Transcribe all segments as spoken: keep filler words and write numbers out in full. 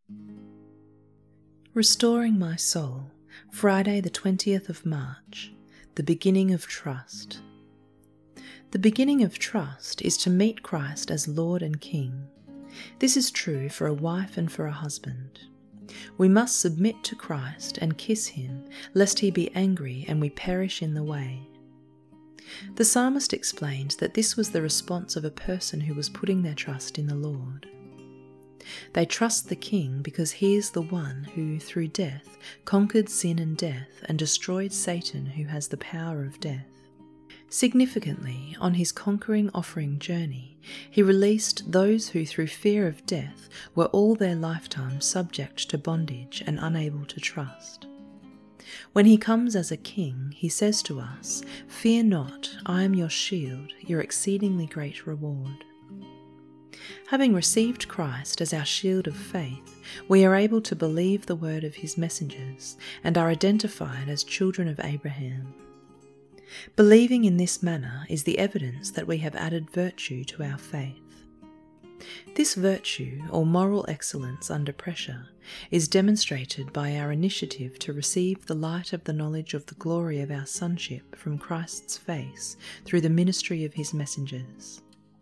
Restoring My Soul, Friday the twentieth of March, the beginning of trust. The beginning of trust is to meet Christ as Lord and King. This is true for a wife and for a husband. We must submit to Christ and kiss him, lest he be angry and we perish in the way. The psalmist explained that this was the response of a person who was putting their trust in the Lord. They trust the King because he is the one who, through death, conquered sin and death and destroyed Satan, who has the power of death. Significantly, on his conquering offering journey, he released those who through fear of death were all their lifetime subject to bondage and unable to trust. When he comes as a king, he says to us, "Fear not, I am your shield, your exceedingly great reward." Having received Christ as our shield of faith, we are able to believe the word of his messengers and are identified as children of Abraham. Believing in this manner is the evidence that we have added virtue to our faith. This virtue, or moral excellence under pressure, is demonstrated by our initiative to receive the light of the knowledge of the glory of our sonship from Christ's face through the ministry of his messengers.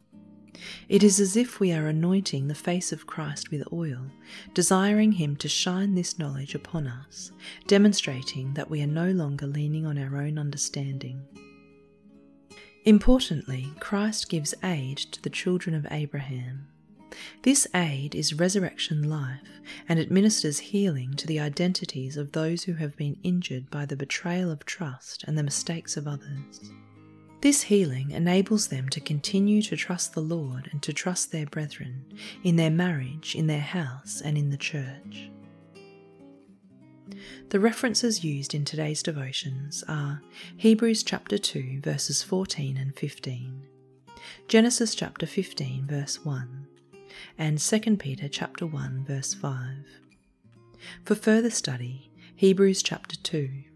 It is as if we are anointing the face of Christ with oil, desiring him to shine this knowledge upon us, demonstrating that we are no longer leaning on our own understanding. Importantly, Christ gives aid to the children of Abraham. This aid is resurrection life and administers healing to the identities of those who have been injured by the betrayal of trust and the mistakes of others. This healing enables them to continue to trust the Lord and to trust their brethren in their marriage, in their house, and in the church. The references used in today's devotions are Hebrews chapter two verses fourteen and fifteen, Genesis chapter fifteen verse one, and Second Peter chapter one verse five. For further study, Hebrews chapter two